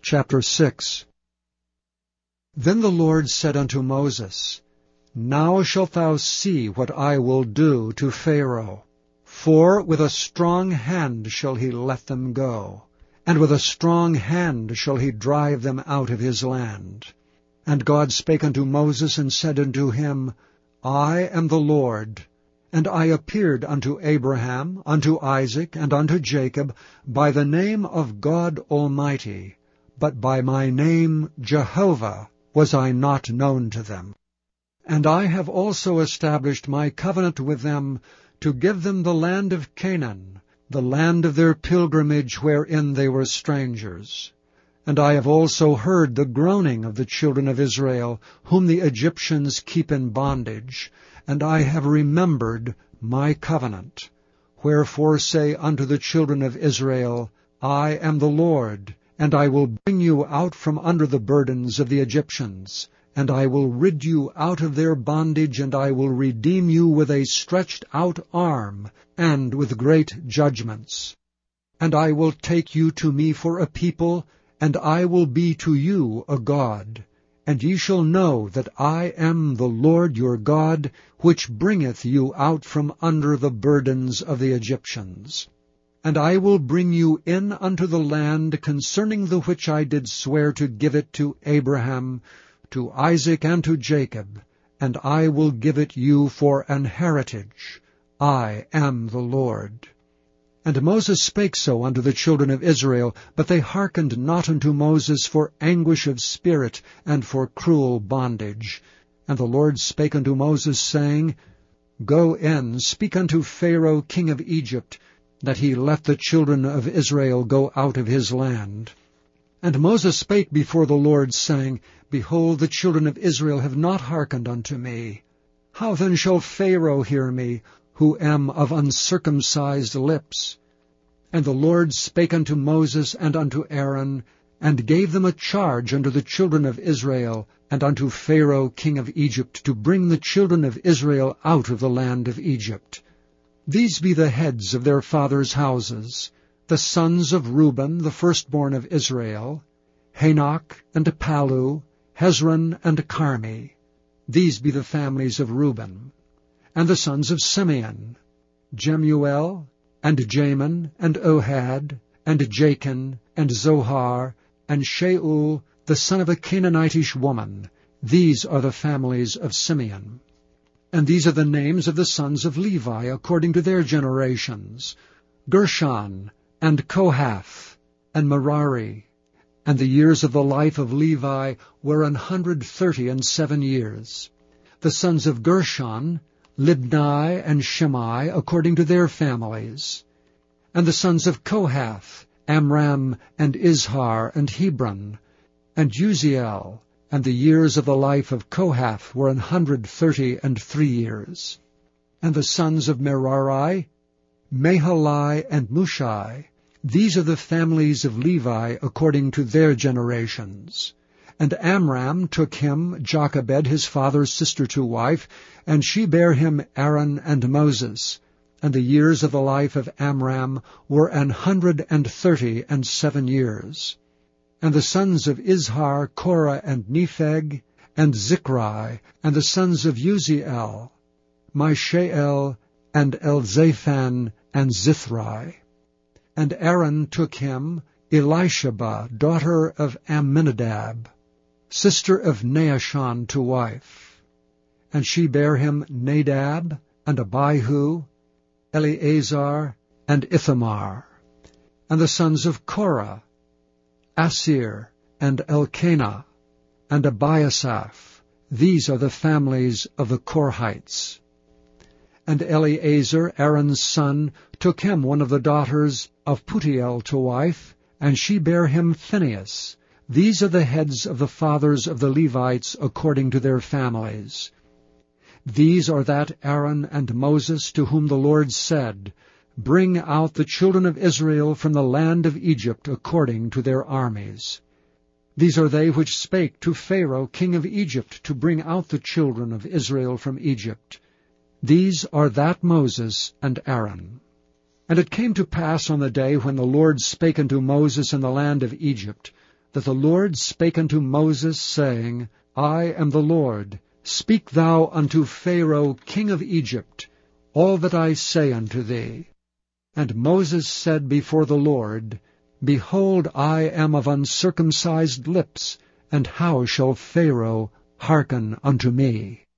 Chapter 6. Then the Lord said unto Moses, Now shalt thou see what I will do to Pharaoh. For with a strong hand shall he let them go, and with a strong hand shall he drive them out of his land. And God spake unto Moses, and said unto him, I am the Lord. And I appeared unto Abraham, unto Isaac, and unto Jacob, by the name of God Almighty, but by my name Jehovah was I not known to them. And I have also established my covenant with them, to give them the land of Canaan, the land of their pilgrimage wherein they were strangers. And I have also heard the groaning of the children of Israel, whom the Egyptians keep in bondage, and I have remembered my covenant. Wherefore say unto the children of Israel, I am the Lord, and I will bring you out from under the burdens of the Egyptians, and I will rid you out of their bondage, and I will redeem you with a stretched out arm, and with great judgments. And I will take you to me for a people, and I will be to you a God. And ye shall know that I am the Lord your God, which bringeth you out from under the burdens of the Egyptians. And I will bring you in unto the land concerning the which I did swear to give it to Abraham, to Isaac, and to Jacob, and I will give it you for an heritage. I am the Lord. And Moses spake so unto the children of Israel, but they hearkened not unto Moses for anguish of spirit, and for cruel bondage. And the Lord spake unto Moses, saying, Go in, speak unto Pharaoh king of Egypt, that he let the children of Israel go out of his land. And Moses spake before the Lord, saying, Behold, the children of Israel have not hearkened unto me. How then shall Pharaoh hear me, who am of uncircumcised lips? And the Lord spake unto Moses and unto Aaron, and gave them a charge unto the children of Israel, and unto Pharaoh king of Egypt, to bring the children of Israel out of the land of Egypt. These be the heads of their fathers' houses, the sons of Reuben, the firstborn of Israel, Hanok, and Palu, Hezron, and Carmi. These be the families of Reuben. And the sons of Simeon, Jemuel, and Jamin, and Ohad, and Jachin, and Zohar, and Shaul, the son of a Canaanitish woman. These are the families of Simeon. And these are the names of the sons of Levi according to their generations, Gershon, and Kohath, and Merari. And the years of the life of Levi were 137 years. The sons of Gershon, Libni and Shimei, according to their families. And the sons of Kohath, Amram, and Izhar, and Hebron, and Uziel. And the years of the life of Kohath were 133 years. And the sons of Merari, Mahali, and Mushai. These are the families of Levi according to their generations. And Amram took him Jochebed his father's sister to wife, and she bare him Aaron and Moses. And the years of the life of Amram were 137 years. And the sons of Izhar, Korah, and Nepheg, and Zichri, and the sons of Uziel, Mishael, and Elzaphan, and Zithri. And Aaron took him Elisheba, daughter of Amminadab, sister of Naashon, to wife. And she bare him Nadab, and Abihu, Eleazar, and Ithamar. And the sons of Korah, Asir, and Elkanah, and Abiasaph. These are the families of the Korhites. And Eleazar, Aaron's son, took him one of the daughters of Putiel to wife, and she bare him Phinehas. These are the heads of the fathers of the Levites according to their families. These are that Aaron and Moses to whom the Lord said, Bring out the children of Israel from the land of Egypt according to their armies. These are they which spake to Pharaoh king of Egypt to bring out the children of Israel from Egypt. These are that Moses and Aaron. And it came to pass on the day when the Lord spake unto Moses in the land of Egypt, that the Lord spake unto Moses, saying, I am the Lord. Speak thou unto Pharaoh king of Egypt all that I say unto thee. And Moses said before the Lord, Behold, I am of uncircumcised lips, and how shall Pharaoh hearken unto me?